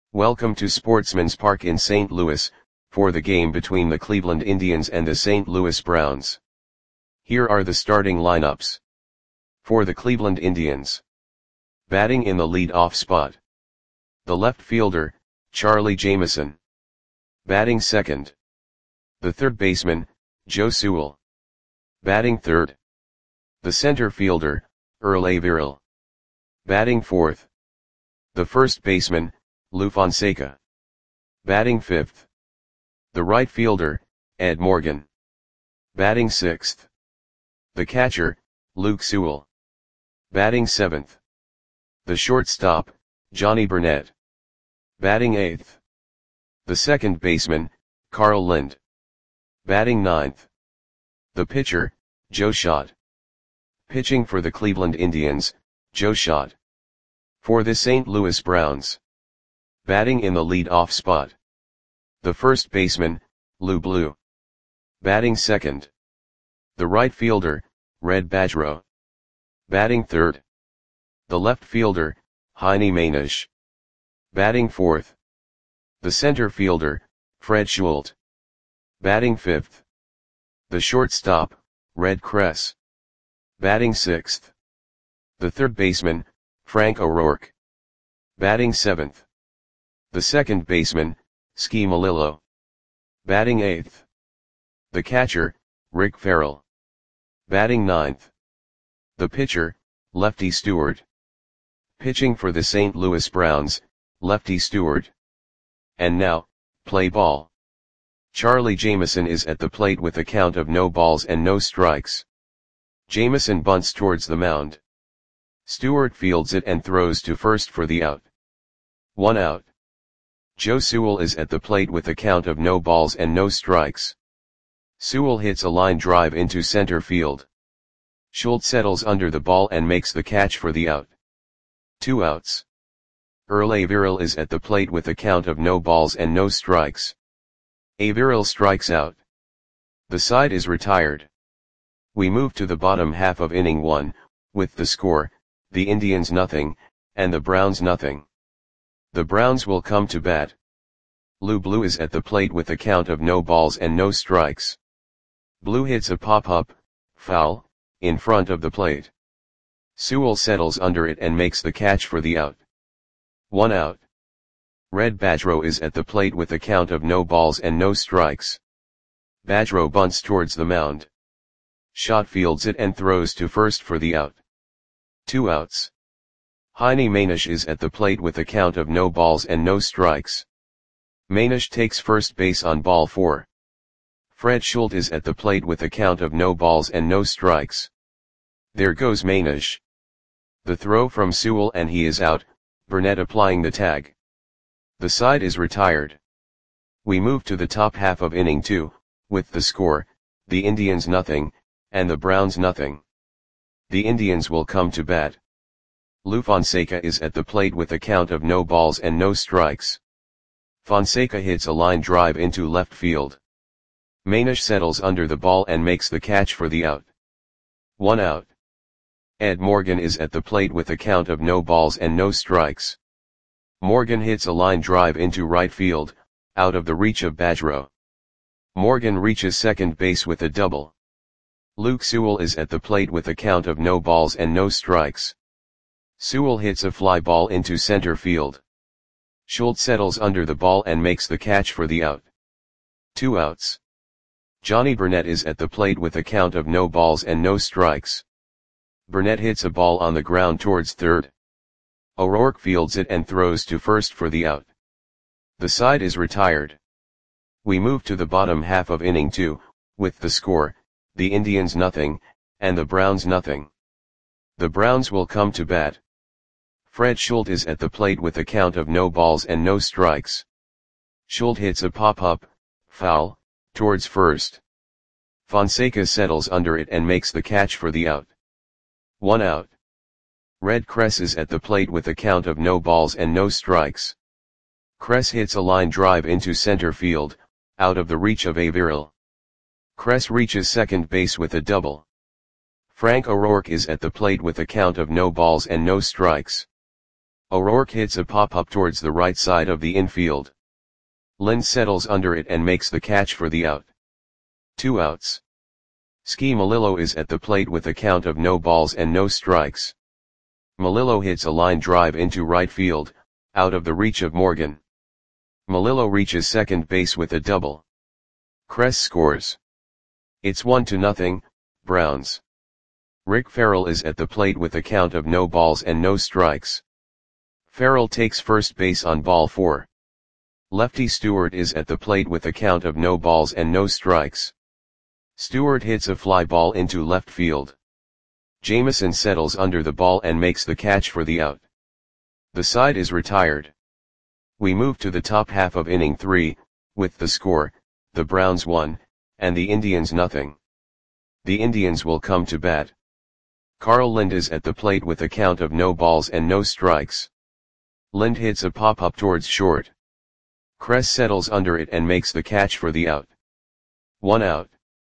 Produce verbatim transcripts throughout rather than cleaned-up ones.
Welcome to Sportsman's Park in Saint Louis, for the game between the Cleveland Indians and the Saint Louis Browns. Here are the starting lineups. For the Cleveland Indians. Batting in the lead-off spot. The left fielder, Charlie Jameson. Batting second. The third baseman, Joe Sewell. Batting third. The center fielder, Earl Averill. Batting fourth. The first baseman, Lou Fonseca. Batting fifth. The right fielder, Ed Morgan. Batting sixth. The catcher, Luke Sewell. Batting seventh. The shortstop, Johnny Burnett. Batting eighth. The second baseman, Carl Lind. Batting ninth. The pitcher, Joe Schott. Pitching for the Cleveland Indians, Joe Schott. For the Saint Louis Browns. Batting in the lead-off spot. The first baseman, Lou Blue. Batting second. The right fielder, Red Badgerow. Batting third. The left fielder, Heine Mainisch. Batting fourth. The center fielder, Fred Schulte. Batting fifth. The shortstop, Red Kress. Batting sixth. The third baseman, Frank O'Rourke. Batting seventh. The second baseman, Ski Melillo. Batting eighth. The catcher, Rick Farrell. Batting ninth. The pitcher, Lefty Stewart. Pitching for the Saint Louis Browns, Lefty Stewart. And now, play ball. Charlie Jameson is at the plate with a count of no balls and no strikes. Jameson bunts towards the mound. Stewart fields it and throws to first for the out. One out. Joe Sewell is at the plate with a count of no balls and no strikes. Sewell hits a line drive into center field. Schulte settles under the ball and makes the catch for the out. Two outs. Earl Averill is at the plate with a count of no balls and no strikes. Averill strikes out. The side is retired. We move to the bottom half of inning one, with the score, the Indians nothing, and the Browns nothing. The Browns will come to bat. Lou Blue is at the plate with a count of no balls and no strikes. Blue hits a pop-up, foul, in front of the plate. Sewell settles under it and makes the catch for the out. One out. Red Badgerow is at the plate with a count of no balls and no strikes. Badgerow bunts towards the mound. Schott fields it and throws to first for the out. Two outs. Heine Mainisch is at the plate with a count of no balls and no strikes. Mainisch takes first base on ball four. Fred Schulte is at the plate with a count of no balls and no strikes. There goes Mainisch. The throw from Sewell and he is out, Burnett applying the tag. The side is retired. We move to the top half of inning two, with the score, the Indians nothing, and the Browns nothing. The Indians will come to bat. Lou Fonseca is at the plate with a count of no balls and no strikes. Fonseca hits a line drive into left field. Mainisch settles under the ball and makes the catch for the out. One out. Ed Morgan is at the plate with a count of no balls and no strikes. Morgan hits a line drive into right field, out of the reach of Badgerow. Morgan reaches second base with a double. Luke Sewell is at the plate with a count of no balls and no strikes. Sewell hits a fly ball into center field. Schulte settles under the ball and makes the catch for the out. Two outs. Johnny Burnett is at the plate with a count of no balls and no strikes. Burnett hits a ball on the ground towards third. O'Rourke fields it and throws to first for the out. The side is retired. We move to the bottom half of inning two, with the score, the Indians nothing, and the Browns nothing. The Browns will come to bat. Fred Schulte is at the plate with a count of no balls and no strikes. Schulte hits a pop-up, foul, towards first. Fonseca settles under it and makes the catch for the out. One out. Red Kress is at the plate with a count of no balls and no strikes. Kress hits a line drive into center field, out of the reach of Averill. Kress reaches second base with a double. Frank O'Rourke is at the plate with a count of no balls and no strikes. O'Rourke hits a pop-up towards the right side of the infield. Lind settles under it and makes the catch for the out. Two outs. Ski Melillo is at the plate with a count of no balls and no strikes. Melillo hits a line drive into right field, out of the reach of Morgan. Melillo reaches second base with a double. Kress scores. It's one to nothing, Browns. Rick Farrell is at the plate with a count of no balls and no strikes. Farrell takes first base on ball four. Lefty Stewart is at the plate with a count of no balls and no strikes. Stewart hits a fly ball into left field. Jameson settles under the ball and makes the catch for the out. The side is retired. We move to the top half of inning three, with the score, the Browns one, and the Indians nothing. The Indians will come to bat. Carl Lind is at the plate with a count of no balls and no strikes. Lind hits a pop-up towards short. Kress settles under it and makes the catch for the out. One out.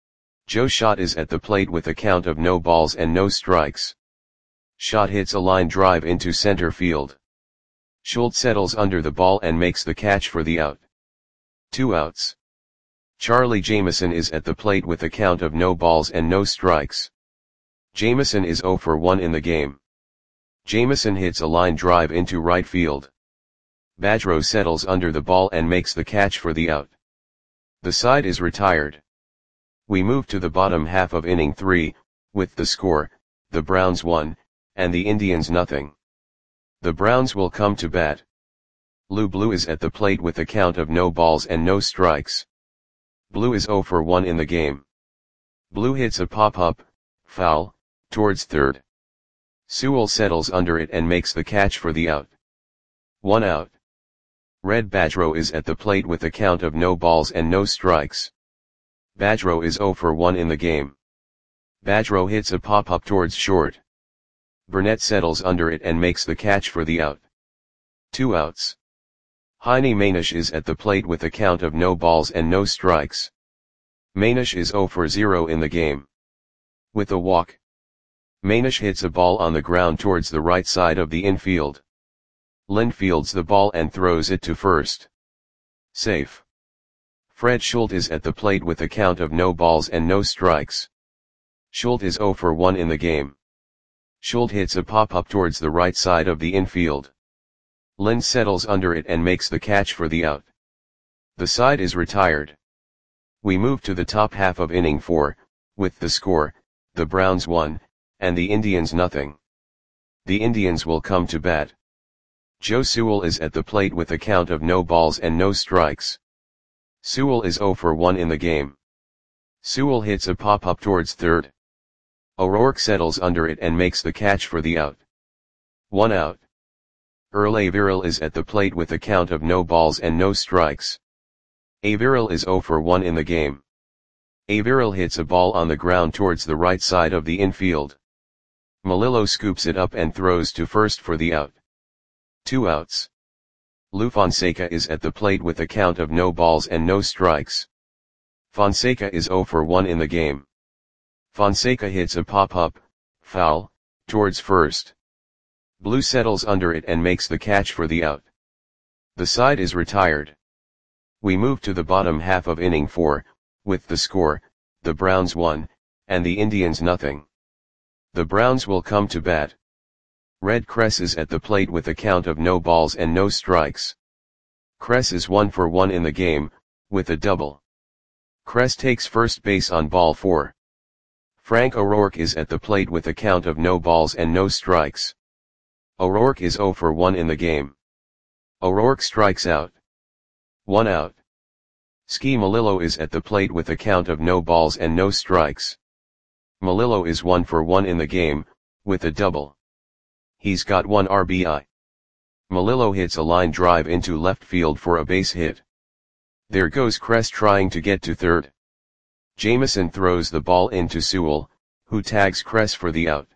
Joe Schott is at the plate with a count of no balls and no strikes. Schott hits a line drive into center field. Schultz settles under the ball and makes the catch for the out. Two outs. Charlie Jameson is at the plate with a count of no balls and no strikes. Jameson is zero for one in the game. Jameson hits a line drive into right field. Badgerow settles under the ball and makes the catch for the out. The side is retired. We move to the bottom half of inning three, with the score, the Browns one, and the Indians nothing. The Browns will come to bat. Lou Blue is at the plate with a count of no balls and no strikes. Blue is zero for one in the game. Blue hits a pop-up, foul, towards third. Sewell settles under it and makes the catch for the out. One out. Red Badgerow is at the plate with a count of no balls and no strikes. Badgerow is zero for one in the game. Badgerow hits a pop-up towards short. Burnett settles under it and makes the catch for the out. Two outs. Heine Manish is at the plate with a count of no balls and no strikes. Manish is zero for zero in the game. With a walk. Manish hits a ball on the ground towards the right side of the infield. Lind fields the ball and throws it to first. Safe. Fred Schultz is at the plate with a count of no balls and no strikes. Schultz is zero for one in the game. Schultz hits a pop-up towards the right side of the infield. Lind settles under it and makes the catch for the out. The side is retired. We move to the top half of inning four, with the score, the Browns one, and the Indians nothing. The Indians will come to bat. Joe Sewell is at the plate with a count of no balls and no strikes. Sewell is zero for one in the game. Sewell hits a pop-up towards third. O'Rourke settles under it and makes the catch for the out. One out. Earl Averill is at the plate with a count of no balls and no strikes. Averill is zero for one in the game. Averill hits a ball on the ground towards the right side of the infield. Melillo scoops it up and throws to first for the out. Two outs. Lou Fonseca is at the plate with a count of no balls and no strikes. Fonseca is zero for one in the game. Fonseca hits a pop-up, foul, towards first. Blue settles under it and makes the catch for the out. The side is retired. We move to the bottom half of inning four, with the score, the Browns one, and the Indians nothing. The Browns will come to bat. Red Kress is at the plate with a count of no balls and no strikes. Kress is one for one in the game, with a double. Kress takes first base on ball four. Frank O'Rourke is at the plate with a count of no balls and no strikes. O'Rourke is zero for one in the game. O'Rourke strikes out. One out. Ski Melillo is at the plate with a count of no balls and no strikes. Melillo is one for one in the game, with a double. He's got one R B I. Melillo hits a line drive into left field for a base hit. There goes Kress trying to get to third. Jameson throws the ball into Sewell, who tags Kress for the out.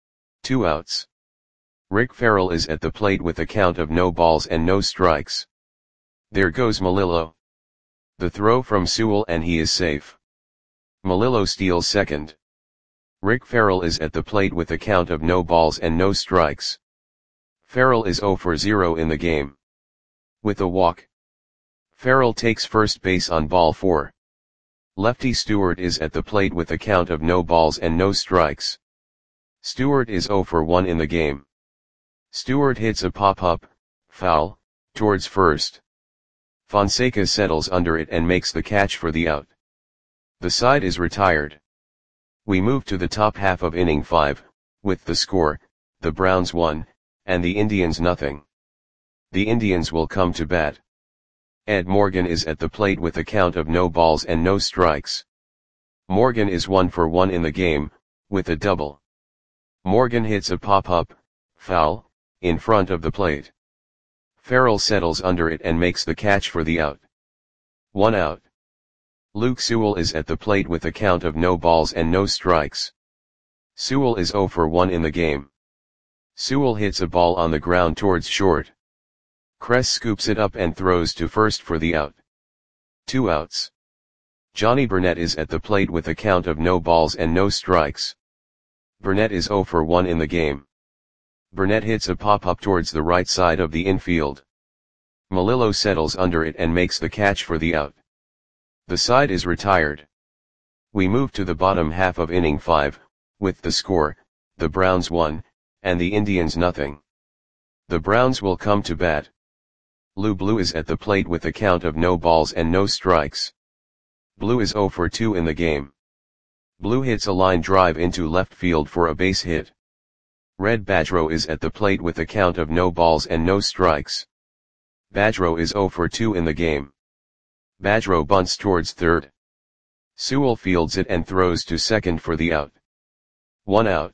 Two outs. Rick Farrell is at the plate with a count of no balls and no strikes. There goes Melillo. The throw from Sewell and he is safe. Melillo steals second. Rick Farrell is at the plate with a count of no balls and no strikes. Farrell is zero for zero in the game. With a walk, Farrell takes first base on ball four. Lefty Stewart is at the plate with a count of no balls and no strikes. Stewart is zero for one in the game. Stewart hits a pop-up, foul, towards first. Fonseca settles under it and makes the catch for the out. The side is retired. We move to the top half of inning five, with the score, the Browns one, and the Indians nothing. The Indians will come to bat. Ed Morgan is at the plate with a count of no balls and no strikes. Morgan is one for one in the game, with a double. Morgan hits a pop-up, foul, in front of the plate. Farrell settles under it and makes the catch for the out. One out. Luke Sewell is at the plate with a count of no balls and no strikes. Sewell is zero for one in the game. Sewell hits a ball on the ground towards short. Kress scoops it up and throws to first for the out. Two outs. Johnny Burnett is at the plate with a count of no balls and no strikes. Burnett is zero for one in the game. Burnett hits a pop-up towards the right side of the infield. Melillo settles under it and makes the catch for the out. The side is retired. We move to the bottom half of inning five, with the score, the Browns one, and the Indians nothing. The Browns will come to bat. Lou Blue is at the plate with a count of no balls and no strikes. Blue is zero for two in the game. Blue hits a line drive into left field for a base hit. Red Badgerow is at the plate with a count of no balls and no strikes. Badgerow is zero for two in the game. Badgerow bunts towards third. Sewell fields it and throws to second for the out. One out.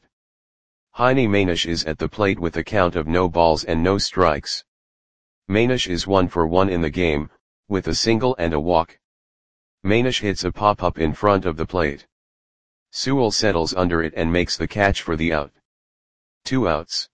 Heine Manish is at the plate with a count of no balls and no strikes. Manish is one for one in the game, with a single and a walk. Manish hits a pop-up in front of the plate. Sewell settles under it and makes the catch for the out. Two outs.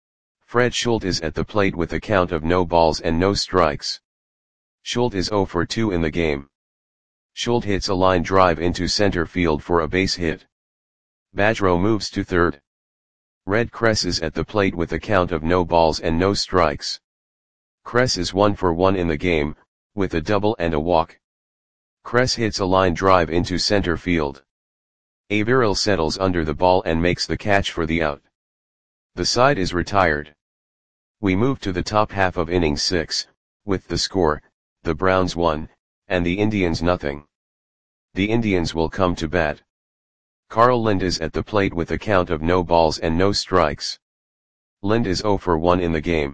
Fred Schultz is at the plate with a count of no balls and no strikes. Schultz is zero for two in the game. Schultz hits a line drive into center field for a base hit. Badgerow moves to third. Red Kress is at the plate with a count of no balls and no strikes. Kress is one for one in the game, with a double and a walk. Kress hits a line drive into center field. Averill settles under the ball and makes the catch for the out. The side is retired. We move to the top half of inning six, with the score, the Browns one, and the Indians nothing. The Indians will come to bat. Carl Lind is at the plate with a count of no balls and no strikes. Lind is zero for one in the game.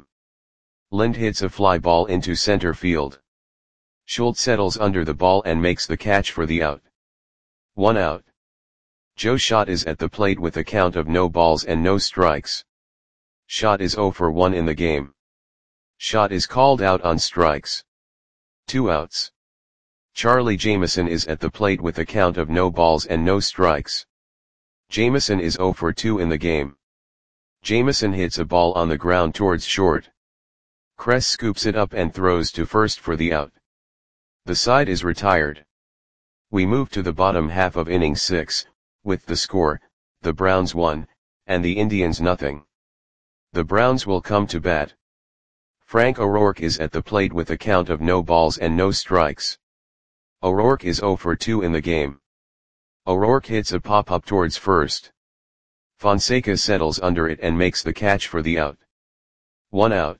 Lind hits a fly ball into center field. Schultz settles under the ball and makes the catch for the out. One out. Joe Schott is at the plate with a count of no balls and no strikes. Schott is zero for one in the game. Schott is called out on strikes. Two outs. Charlie Jameson is at the plate with a count of no balls and no strikes. Jameson is zero for two in the game. Jameson hits a ball on the ground towards short. Kress scoops it up and throws to first for the out. The side is retired. We move to the bottom half of inning six, with the score, the Browns one, and the Indians nothing. The Browns will come to bat. Frank O'Rourke is at the plate with a count of no balls and no strikes. O'Rourke is zero for two in the game. O'Rourke hits a pop-up towards first. Fonseca settles under it and makes the catch for the out. One out.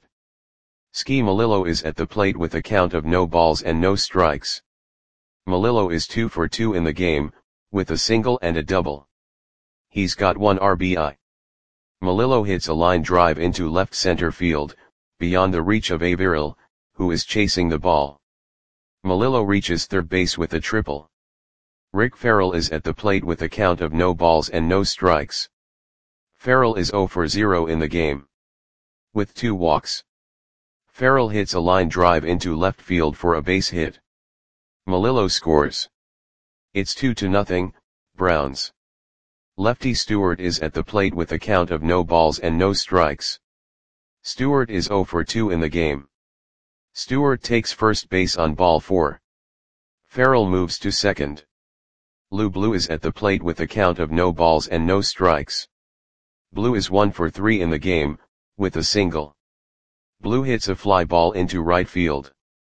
Ski Melillo is at the plate with a count of no balls and no strikes. Melillo is two for two in the game, with a single and a double. He's got one R B I. Melillo hits a line drive into left center field, beyond the reach of Averill, who is chasing the ball. Melillo reaches third base with a triple. Rick Farrell is at the plate with a count of no balls and no strikes. Farrell is zero for zero in the game. With two walks. Farrell hits a line drive into left field for a base hit. Melillo scores. It's two to nothing, Browns. Lefty Stewart is at the plate with a count of no balls and no strikes. Stewart is zero for two in the game. Stewart takes first base on ball four. Farrell moves to second. Lou Blue is at the plate with a count of no balls and no strikes. Blue is one for three in the game, with a single. Blue hits a fly ball into right field.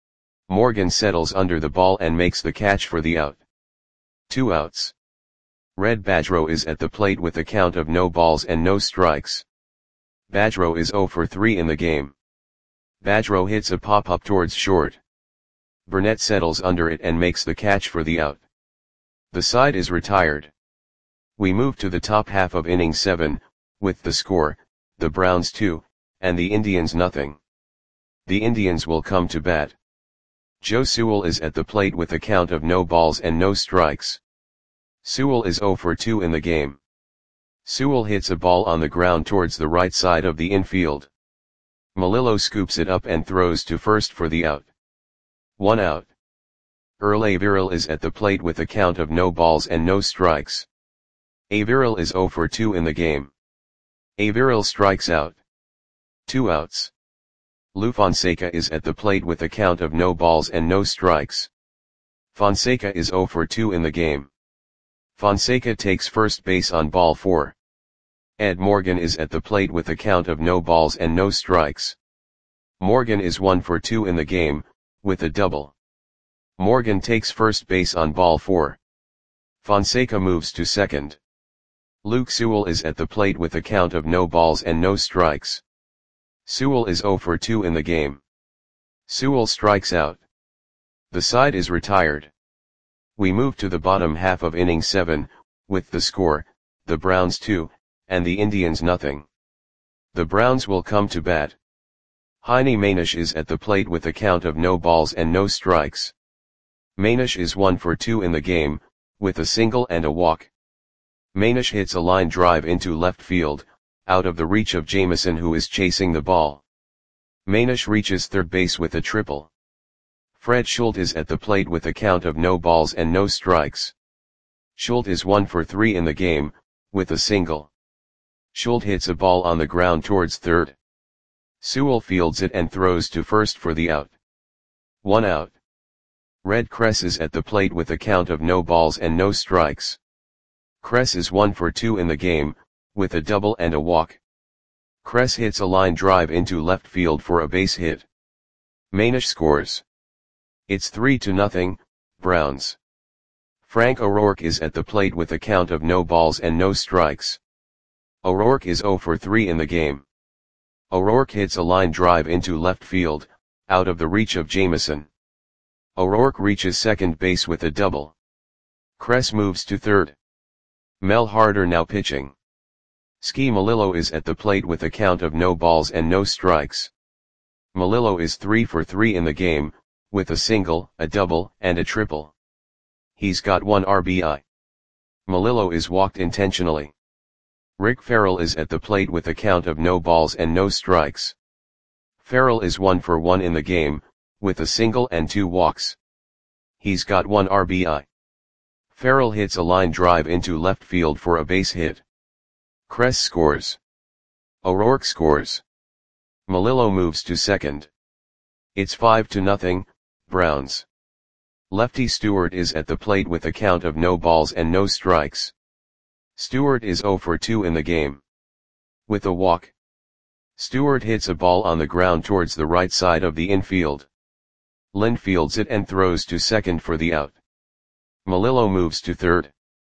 Morgan settles under the ball and makes the catch for the out. Two outs. Red Badgerow is at the plate with a count of no balls and no strikes. Badgerow is oh for three in the game. Badgerow hits a pop-up towards short. Burnett settles under it and makes the catch for the out. The side is retired. We move to the top half of inning seven, with the score, the Browns two, and the Indians nothing. The Indians will come to bat. Joe Sewell is at the plate with a count of no balls and no strikes. Sewell is oh for two in the game. Sewell hits a ball on the ground towards the right side of the infield. Melillo scoops it up and throws to first for the out. One out. Earl Averill is at the plate with a count of no balls and no strikes. Averill is oh for two in the game. Averill strikes out. Two outs. Lou Fonseca is at the plate with a count of no balls and no strikes. Fonseca is oh for two in the game. Fonseca takes first base on ball four. Ed Morgan is at the plate with a count of no balls and no strikes. Morgan is one for two in the game, with a double. Morgan takes first base on ball four. Fonseca moves to second. Luke Sewell is at the plate with a count of no balls and no strikes. Sewell is oh for two in the game. Sewell strikes out. The side is retired. We move to the bottom half of inning seven, with the score, the Browns two, and the Indians nothing. The Browns will come to bat. Heine Manish is at the plate with a count of no balls and no strikes. Manish is one for two in the game, with a single and a walk. Manish hits a line drive into left field, out of the reach of Jameson, who is chasing the ball. Manish reaches third base with a triple. Fred Schultz is at the plate with a count of no balls and no strikes. Schultz is one for three in the game, with a single. Schultz hits a ball on the ground towards third. Sewell fields it and throws to first for the out. One out. Red Kress is at the plate with a count of no balls and no strikes. Kress is one for two in the game, with a double and a walk. Kress hits a line drive into left field for a base hit. Manish scores. It's three to nothing, Browns. Frank O'Rourke is at the plate with a count of no balls and no strikes. O'Rourke is oh for three in the game. O'Rourke hits a line drive into left field, out of the reach of Jameson. O'Rourke reaches second base with a double. Kress moves to third. Mel Harder now pitching. Ski Melillo is at the plate with a count of no balls and no strikes. Melillo is three for three in the game, with a single, a double, and a triple. He's got one R B I. Melillo is walked intentionally. Rick Farrell is at the plate with a count of no balls and no strikes. Farrell is one for one in the game, with a single and two walks. He's got one R B I. Farrell hits a line drive into left field for a base hit. Kress scores. O'Rourke scores. Melillo moves to second. It's five to nothing, Browns. Lefty Stewart is at the plate with a count of no balls and no strikes. Stewart is oh for two in the game. With a walk. Stewart hits a ball on the ground towards the right side of the infield. Lind fields it and throws to second for the out. Melillo moves to third.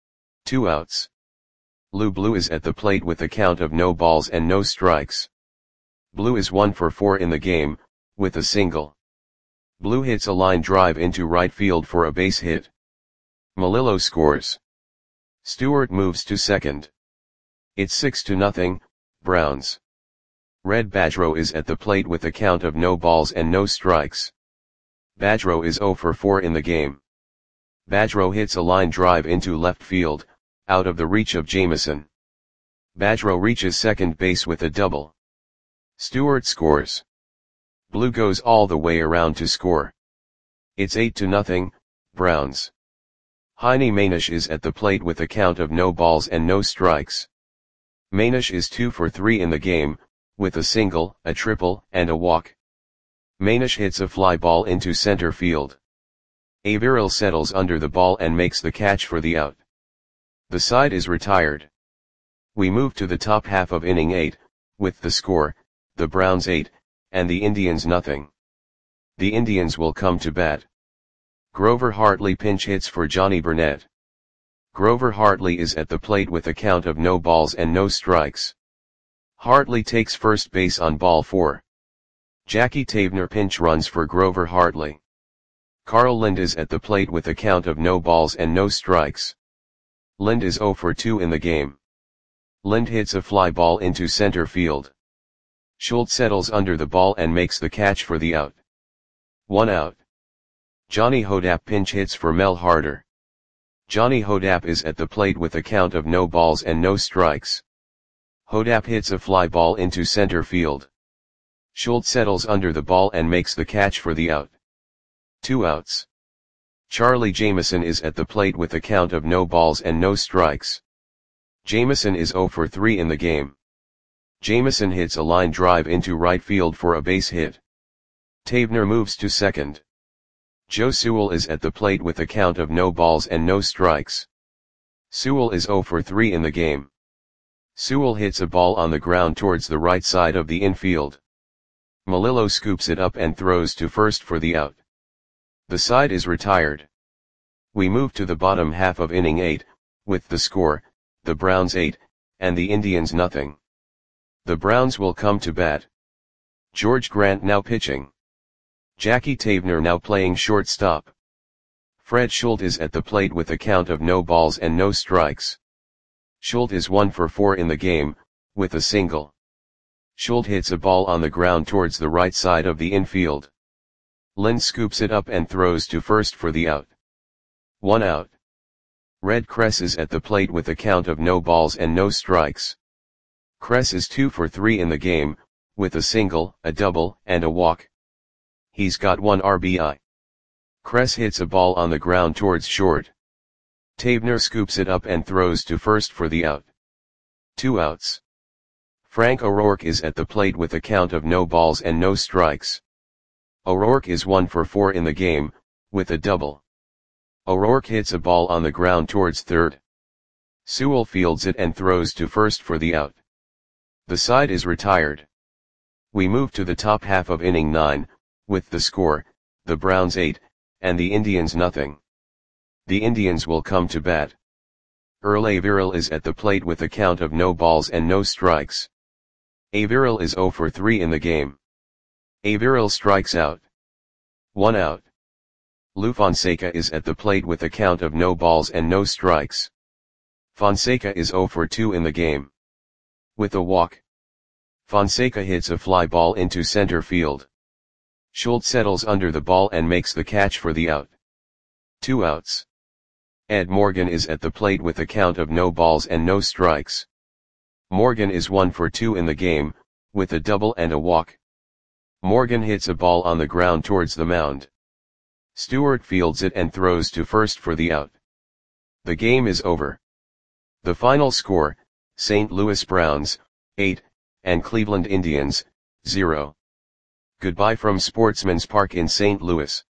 Two outs. Lou Blue is at the plate with a count of no balls and no strikes. Blue is one for four in the game, with a single. Blue hits a line drive into right field for a base hit. Melillo scores. Stewart moves to second. It's six to nothing, Browns. Red Badgerow is at the plate with a count of no balls and no strikes. Badgerow is oh for four in the game. Badgerow hits a line drive into left field, out of the reach of Jameson. Badgerow reaches second base with a double. Stewart scores. Blue goes all the way around to score. It's eight to nothing, Browns. Heine Manish is at the plate with a count of no balls and no strikes. Manish is two for three in the game, with a single, a triple, and a walk. Manish hits a fly ball into center field. Averill settles under the ball and makes the catch for the out. The side is retired. We move to the top half of inning eight, with the score, the Browns eight, and the Indians nothing. The Indians will come to bat. Grover Hartley pinch hits for Johnny Burnett. Grover Hartley is at the plate with a count of no balls and no strikes. Hartley takes first base on ball four. Jackie Tavener pinch runs for Grover Hartley. Carl Lind is at the plate with a count of no balls and no strikes. Lind is oh for two in the game. Lind hits a fly ball into center field. Schultz settles under the ball and makes the catch for the out. One out. Johnny Hodapp pinch hits for Mel Harder. Johnny Hodapp is at the plate with a count of no balls and no strikes. Hodapp hits a fly ball into center field. Schultz settles under the ball and makes the catch for the out. Two outs. Charlie Jameson is at the plate with a count of no balls and no strikes. Jameson is oh for three in the game. Jameson hits a line drive into right field for a base hit. Tavener moves to second. Joe Sewell is at the plate with a count of no balls and no strikes. Sewell is oh for three in the game. Sewell hits a ball on the ground towards the right side of the infield. Melillo scoops it up and throws to first for the out. The side is retired. We move to the bottom half of inning eight, with the score, the Browns eight, and the Indians nothing. The Browns will come to bat. George Grant now pitching. Jackie Tavener now playing shortstop. Fred Schultz is at the plate with a count of no balls and no strikes. Schultz is one for four in the game, with a single. Schultz hits a ball on the ground towards the right side of the infield. Lind scoops it up and throws to first for the out. One out. Red Kress is at the plate with a count of no balls and no strikes. Kress is two for three in the game, with a single, a double, and a walk. He's got one R B I. Kress hits a ball on the ground towards short. Tavener scoops it up and throws to first for the out. Two outs. Frank O'Rourke is at the plate with a count of no balls and no strikes. O'Rourke is one for four in the game, with a double. O'Rourke hits a ball on the ground towards third. Sewell fields it and throws to first for the out. The side is retired. We move to the top half of inning nine, with the score, the Browns eight, and the Indians nothing. The Indians will come to bat. Earl Averill is at the plate with a count of no balls and no strikes. Averill is oh for three in the game. Averill strikes out. One out. Lou Fonseca is at the plate with a count of no balls and no strikes. Fonseca is oh for two in the game. With a walk. Fonseca hits a fly ball into center field. Schultz settles under the ball and makes the catch for the out. Two outs. Ed Morgan is at the plate with a count of no balls and no strikes. Morgan is one for two in the game, with a double and a walk. Morgan hits a ball on the ground towards the mound. Stewart fields it and throws to first for the out. The game is over. The final score, Saint Louis Browns, eight, and Cleveland Indians, zero. Goodbye from Sportsman's Park in Saint Louis.